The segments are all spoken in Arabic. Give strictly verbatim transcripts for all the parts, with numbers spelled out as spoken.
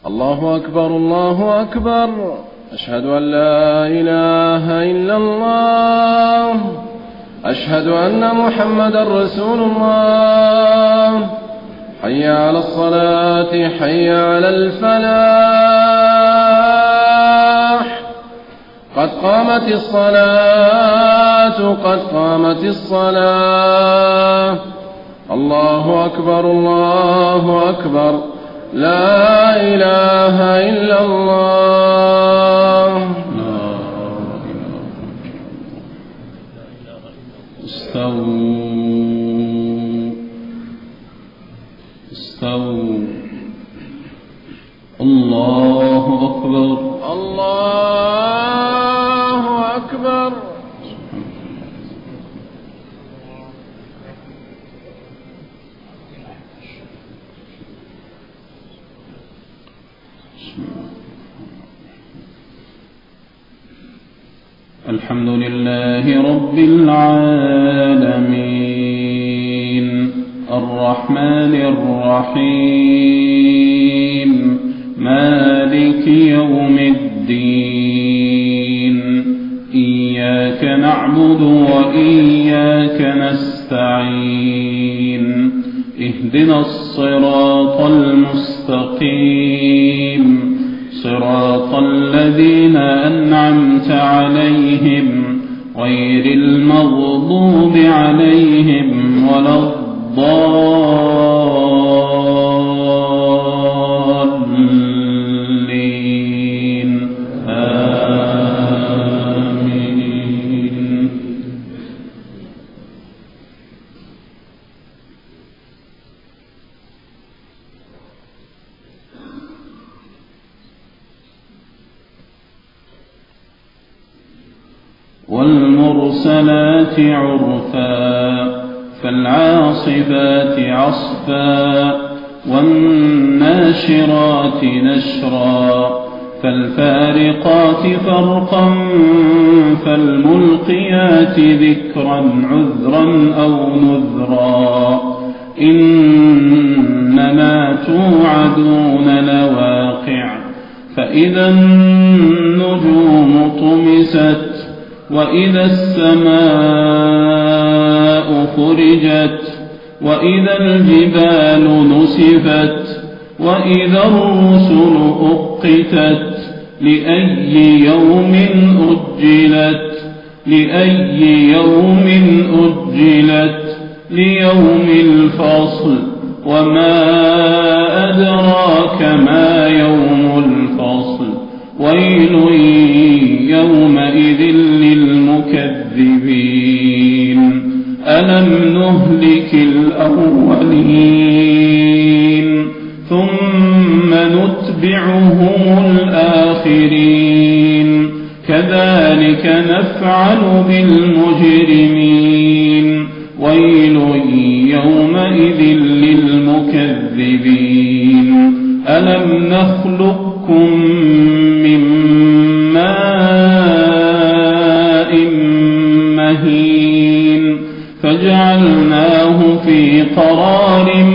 الله أكبر الله أكبر. أشهد أن لا إله إلا الله. أشهد أن محمدا رسول الله. حي على الصلاة حي على الفلاح. قد قامت الصلاة قد قامت الصلاة. الله أكبر الله أكبر. لا إله إلا الله. استووا استووا. الله أكبر الله أكبر. الحمد لله رب العالمين الرحمن الرحيم مالك يوم الدين. إياك نعبد وإياك نستعين. اهدنا الصراط المستقيم صراط الذين أنعمت عليهم غير المغضوب عليهم ولا الضالين. آمين. والمرسلات عرفا فالعاصفات عصفا والناشرات نشرا فالفارقات فرقا فالملقيات ذكرا عذرا أو نذرا. إنما توعدون لواقع. فإذا النجوم طمست وإذا السماء فرجت وإذا الجبال نسفت وإذا الرسل أقتت لأي يوم أجلت لأي يوم أجلت ليوم الفصل. وما أدراك ما يوم الفصل. ويل يومئذ للمكذبين. ألم نهلك الأولين ثم نتبعهم الآخرين. كذلك نفعل بالمجرمين. ويل يومئذ للمكذبين. ألم نخلقكم من ماء مهين فجعلناه في قرار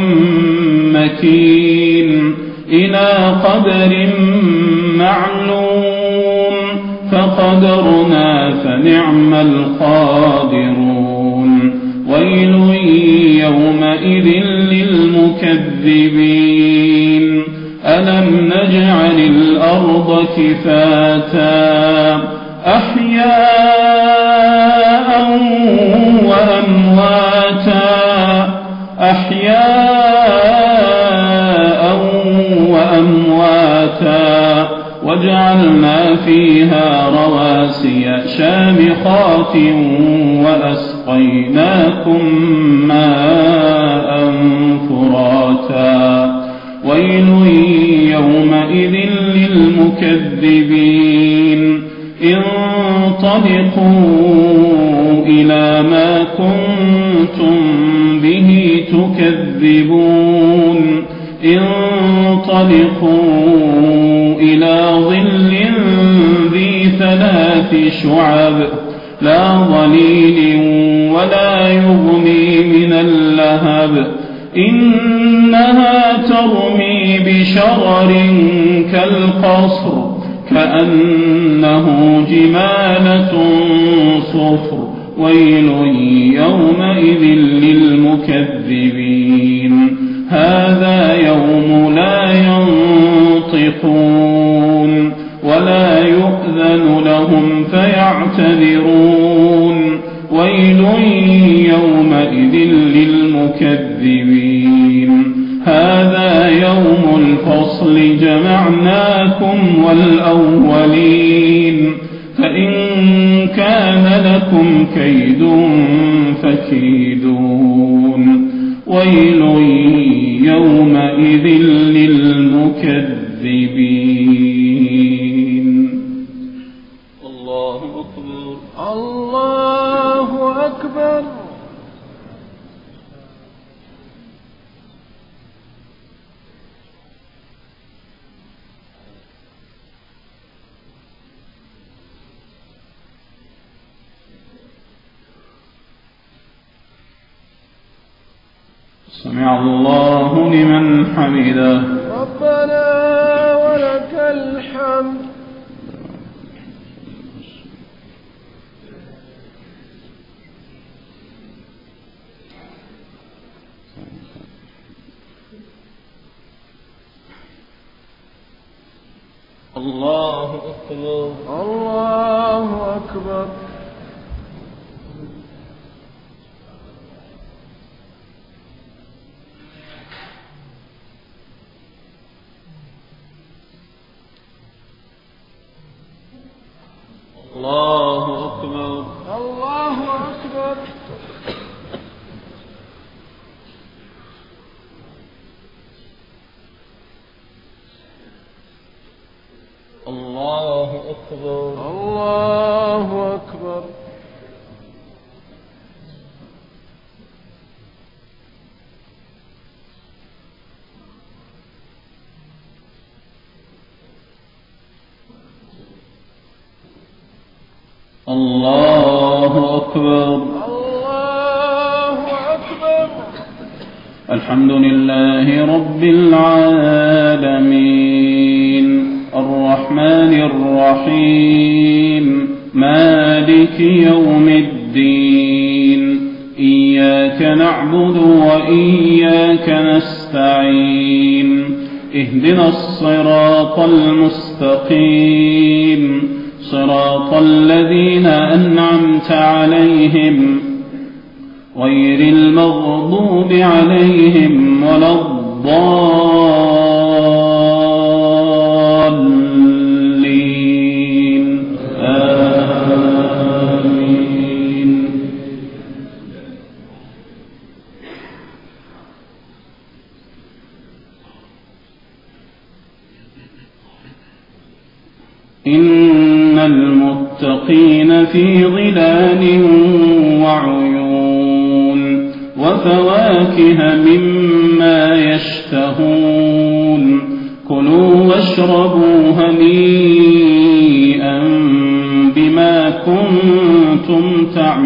مكين إلى قدر معلوم فقدرنا فنعم القادرون. ويل يومئذ للمكذبين. ألم نجعل الأرض كفاتا أحياء وأمواتا أحياء وأمواتا وجعلنا فيها رواسي شامخات وأسقيناكم ماء فراتا. ويل يومئذ للمكذبين. انطلقوا إلى ما كنتم به تكذبون. انطلقوا إلى ظل ذي ثلاث شعب لا ظليل ولا يغني من اللهب. إنها ترمي بشرر كالقصر كأنه جمالة صفر ويل يومئذ للمكذبين هذا يوم لا ينطقون ولا يؤذن لهم فيعتذرون ويل يومئذ للمكذبين هذا يوم الفصل جمعناكم والأولين فإن كان لكم كيد فكيدون ويل يومئذ للمكذبين. الله أكبر. الله أكبر. سمع الله لمن حمده. ربنا ولك الحمد. الله أكبر. الله أكبر. الله أكبر. الله أكبر. الله أكبر. الله أكبر. الله أكبر. الله أكبر. الحمد لله رب العالمين الرحمن الرحيم مالك يوم الدين إياك نعبد وإياك نستعين اهدنا الصراط المستقيم صراط الذين أنعمت عليهم غير المغضوب عليهم ولا الضالين آمين. إن المتقين في ظلال وعيون وفواكه مما يشتهون كلوا واشربوا هنيئا بما كنتم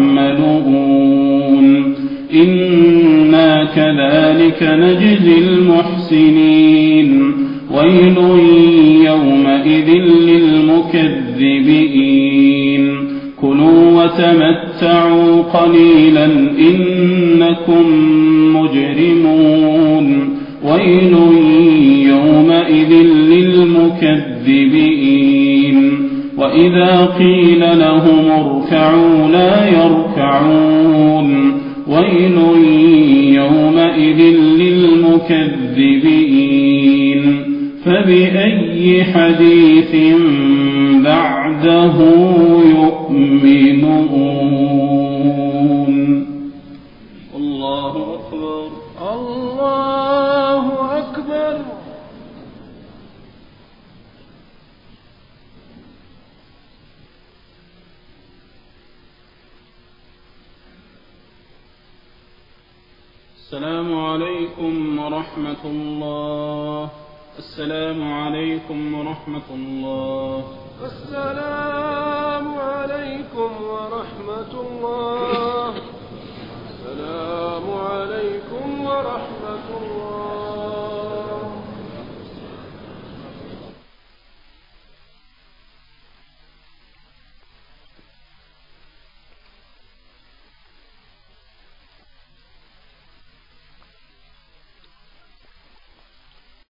تعملون إنا كذلك نجزي المحسنين ويل يومئذ للمكذبين كلوا وتمتعوا قليلا إنكم مجرمون ويل يومئذ للمكذبين وإذا قيل لهم اركعوا لا يركعون ويل يومئذ للمكذبين فبأي حديث بعده يؤمنون. الله أكبر. الله أكبر. السلام عليكم ورحمة الله. السلام عليكم ورحمة الله. السلام عليكم ورحمة الله. السلام عليكم ورحمة الله